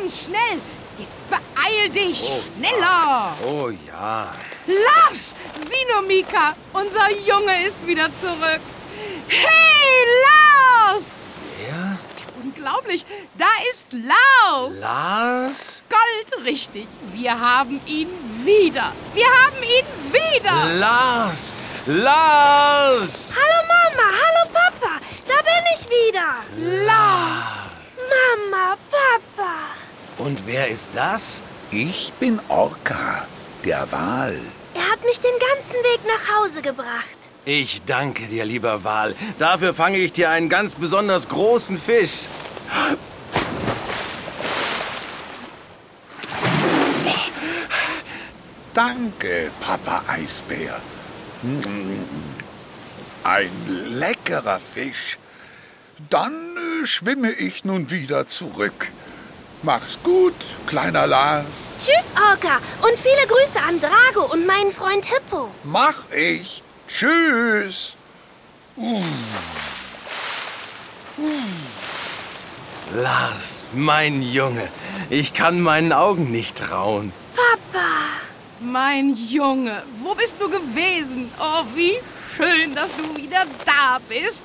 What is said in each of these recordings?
ganz schnell. Jetzt beeil dich. Schneller. Oh ja. Lars, sieh nur, Mika. Unser Junge ist wieder zurück. Hey, Lars! Wer? Das ist ja unglaublich. Da ist Lars. Lars? Gold, richtig. Wir haben ihn wieder. Wir haben ihn wieder. Lars! Lars! Hallo Mama, hallo Papa, da bin ich wieder. Lars. Mama, Papa. Und wer ist das? Ich bin Orca, der Wal. Er hat mich den ganzen Weg nach Hause gebracht. Ich danke dir, lieber Wal. Dafür fange ich dir einen ganz besonders großen Fisch. Danke, Papa Eisbär. Ein leckerer Fisch. Dann schwimme ich nun wieder zurück. Mach's gut, kleiner Lars. Tschüss, Orca, und viele Grüße an Drago und meinen Freund Hippo. Mach ich. Tschüss. Lars, mein Junge. Ich kann meinen Augen nicht trauen. Papa. Mein Junge, wo bist du gewesen? Oh, wie schön, dass du wieder da bist.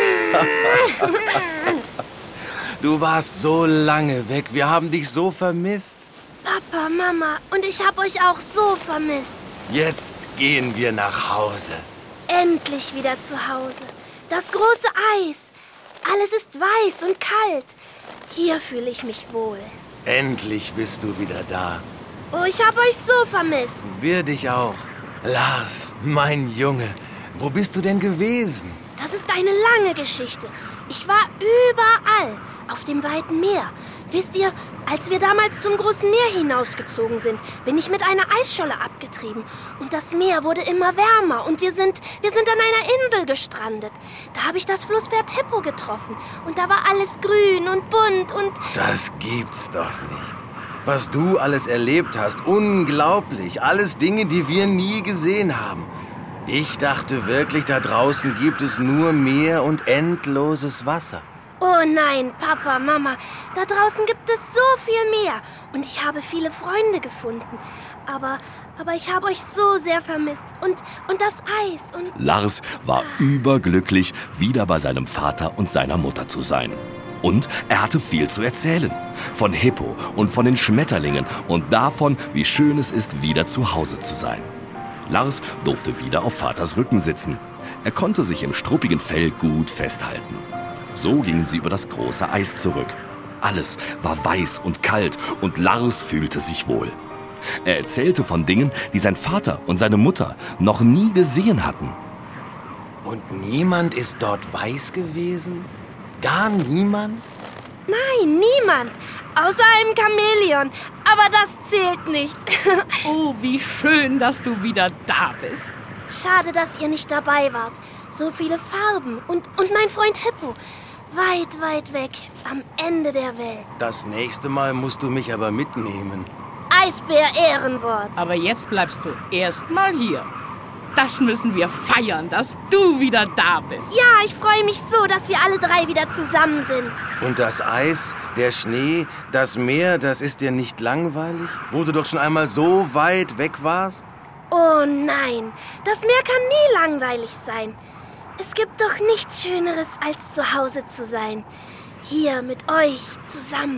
Du warst so lange weg. Wir haben dich so vermisst. Papa, Mama, und ich hab euch auch so vermisst. Jetzt gehen wir nach Hause. Endlich wieder zu Hause. Das große Eis. Alles ist weiß und kalt. Hier fühle ich mich wohl. Endlich bist du wieder da. Oh, ich hab euch so vermisst. Wir dich auch. Lars, mein Junge, wo bist du denn gewesen? Das ist eine lange Geschichte. Ich war überall, auf dem weiten Meer. Wisst ihr, als wir damals zum großen Meer hinausgezogen sind, bin ich mit einer Eisscholle abgetrieben. Und das Meer wurde immer wärmer und wir sind an einer Insel gestrandet. Da habe ich das Flusspferd Hippo getroffen. Und da war alles grün und bunt und... Das gibt's doch nicht. Was du alles erlebt hast, unglaublich. Alles Dinge, die wir nie gesehen haben. Ich dachte wirklich, da draußen gibt es nur Meer und endloses Wasser. Oh nein, Papa, Mama, da draußen gibt es so viel mehr. Und ich habe viele Freunde gefunden. Aber ich habe euch so sehr vermisst. Und das Eis und... Lars war überglücklich, wieder bei seinem Vater und seiner Mutter zu sein. Und er hatte viel zu erzählen. Von Hippo und von den Schmetterlingen und davon, wie schön es ist, wieder zu Hause zu sein. Lars durfte wieder auf Vaters Rücken sitzen. Er konnte sich im struppigen Fell gut festhalten. So gingen sie über das große Eis zurück. Alles war weiß und kalt und Lars fühlte sich wohl. Er erzählte von Dingen, die sein Vater und seine Mutter noch nie gesehen hatten. Und niemand ist dort weiß gewesen? Gar niemand? Nein, niemand. Außer einem Chamäleon. Aber das zählt nicht. Oh, wie schön, dass du wieder da bist. Schade, dass ihr nicht dabei wart. So viele Farben. Und mein Freund Hippo. Weit, weit weg. Am Ende der Welt. Das nächste Mal musst du mich aber mitnehmen. Eisbär Ehrenwort. Aber jetzt bleibst du erstmal hier. Das müssen wir feiern, dass du wieder da bist. Ja, ich freue mich so, dass wir alle drei wieder zusammen sind. Und das Eis, der Schnee, das Meer, das ist dir nicht langweilig? Wo du doch schon einmal so weit weg warst? Oh nein, das Meer kann nie langweilig sein. Es gibt doch nichts Schöneres, als zu Hause zu sein. Hier mit euch zusammen.